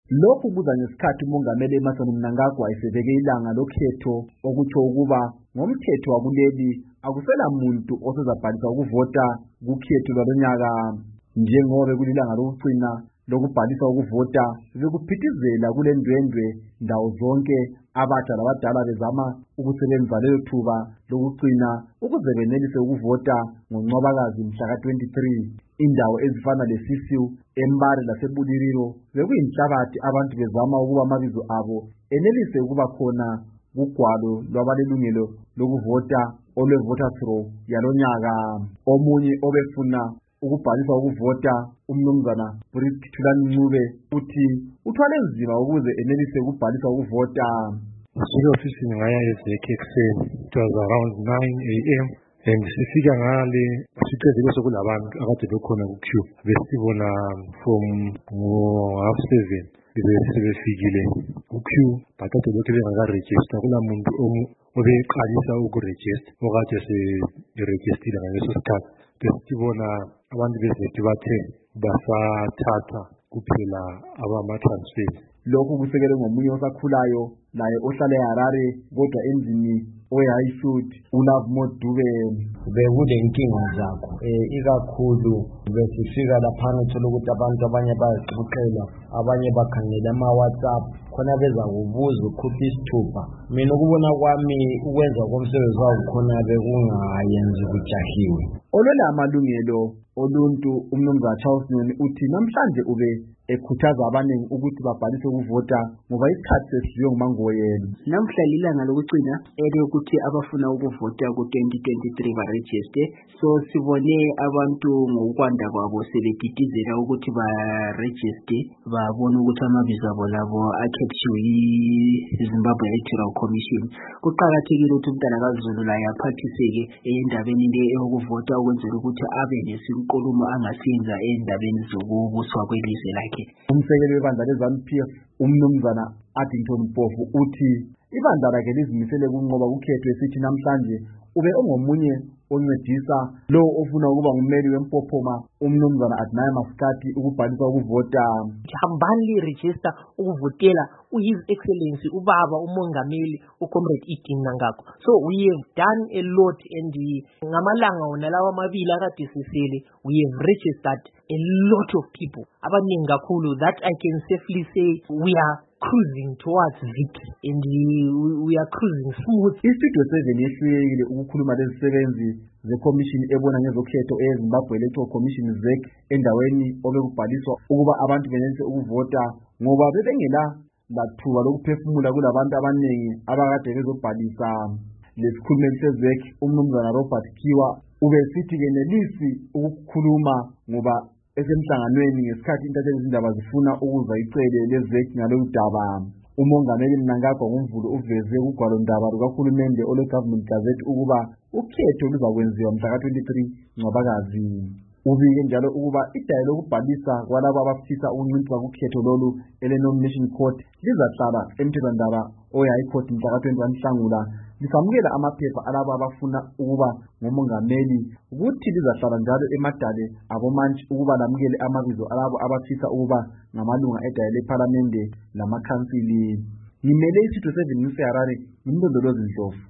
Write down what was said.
Lokhu kuza ngesikhathi umongameli Emmerson Mnangagwa esebeke ilanga lokhetho okutsho ukuba ngomthetho wakuleli akusela muntu osezabhalisa ukuvota kukhetho lwalonyaka. Njengoba kulilanga lokugcina lokubhalisa ukuvota bekuphithizela kule ndwendwe ndawo zonke abatsha labadala bezama ukusebenzisa lelo thuba lokugcina ukuze benelise ukuvota ngoNcwabakazi mhla ka-23. Indawo ezifana leSisiu, eMbare laseBulililo bekuyinhlabathi abantu bezama ukuba amabizo abo enelise ukuba khona kugwalo lwabalelungelo lokuvota olwe-voters roll yalonyaka. Omunye obefuna ukubhalisa ukuvota umnumzana Brisk Thulani Ncube uthi uthwale nzima ukuze enelise ukubhalisa ukuvota. Sifike ofisini ngaya ezekhe ekuseni. It was around 9 a.m. and sifika ngale siqedile sokulabantu akade bekhona ku-queue. Besibona from 7:30 besebefikile ku-queue but ade lokhu bengaka-register. Kulamuntu obeqalisa ukurejista okade se-rejistile ngaleso sikhathi. Besibona abantu bezekhe bathe basathatha kuphela abama-transfers. Lokhu kusekelwe ngomunye osakhulayo naye ohlala eHarare kodwa endlini oyayishuthi uLove Modube. Bekunenkinga zakho ikakhulu besifika laphana uthola ukuthi abantu abanye bayazixoxela, abanye bakhangela ama-WhatsApp khona beza kubuza ukhupha isithupha. Mina ukubona kwami ukwenza komsebenzi wawo khona bekungayenzi kujahiwe. Olwela amalungelo oluntu umnumzana Charles Nyoni uthi namhlanje ube ekhuthaza abaningi ukuthi babhalise ukuvota ngoba isikhathi sesidliwe nguMangoyeni. Namhla lilanga lokugcina ukuthi abafuna ukuvota ku-2023 barejiste. So sibone abantu ngokwanda kwabo sebedidizela ukuthi barejiste, babona ukuthi amabizo abo labo akhethiwe yiZimbabwe Electoral Commission. Kuqakathekile ukuthi umntana kaZulu laye aphathiseke endabeni le eyokuvota ukwenzela ukuthi abe nesinkulumo angasenza endabeni zokubuswa kwelizwe lakhe. Umsekeli webandla leZANU-PF umnumzana Addington Mpofu uthi ibandla lakhe lizimisele kunqoba ukhetho esithi namhlanje ube ongomunye oncedisa lo ofuna ukuba ngummeli wempophoma umnumzana Adnai Maskati ukubhalisa ukuvota. Hambani register ukuvotela uHis Excellency ubaba umongameli uComrade Edwin Mnangagwa. So we have done a lot and ngamalanga wona lawa amabili akade sisele we have registered a lot of people abaningi kakhulu that I can safely say we are cruising towards victory and we are cruising smooth. Istudio 7 yehlulekile ukukhuluma lezisebenzi zeCommission ebona ngezokhetho eZimbabwe Electoral Commission ZEC endaweni obekubhaliswa ukuba abantu benelise ukuvota ngoba bebengela lathuba lokuphefumula kulabantu abaningi abakade bezobhalisa. Lesikhulumeli seZEC umnumzana Robert Kiwa ubesithi kenelisi ukukhuluma ngoba esemhlanganweni ngesikhathi intatheli zindaba zifuna ukuzwa icele leZEC ngalolu daba. Umongameli Mnangagwa ngomvulo uveze kugwalo ndaba lukahulumende olwe-Government Gazette ukuba ukhetho luzakwenziwa mhla ka-23 Ncwabakazi. Ubike njalo ukuba idaya lokubhalisa kwalabo abafisa ukuncintiswa kukhetho lolu ele-Nomination Court lizahlala emthethwandaba oyi-High Court mhla ka-21 Nhlangula lisamukela amaphepha alabo abafuna ukuba ngomongameli ukuthi lizahlala njalo emadale abomantshi ukuba lamukele amabizo alabo abafisa ukuba ngamalunga edaya lephalamende lamakhansili. Ngimele iStudio 7 News eHarare, ngimlondolozi Ndlovu.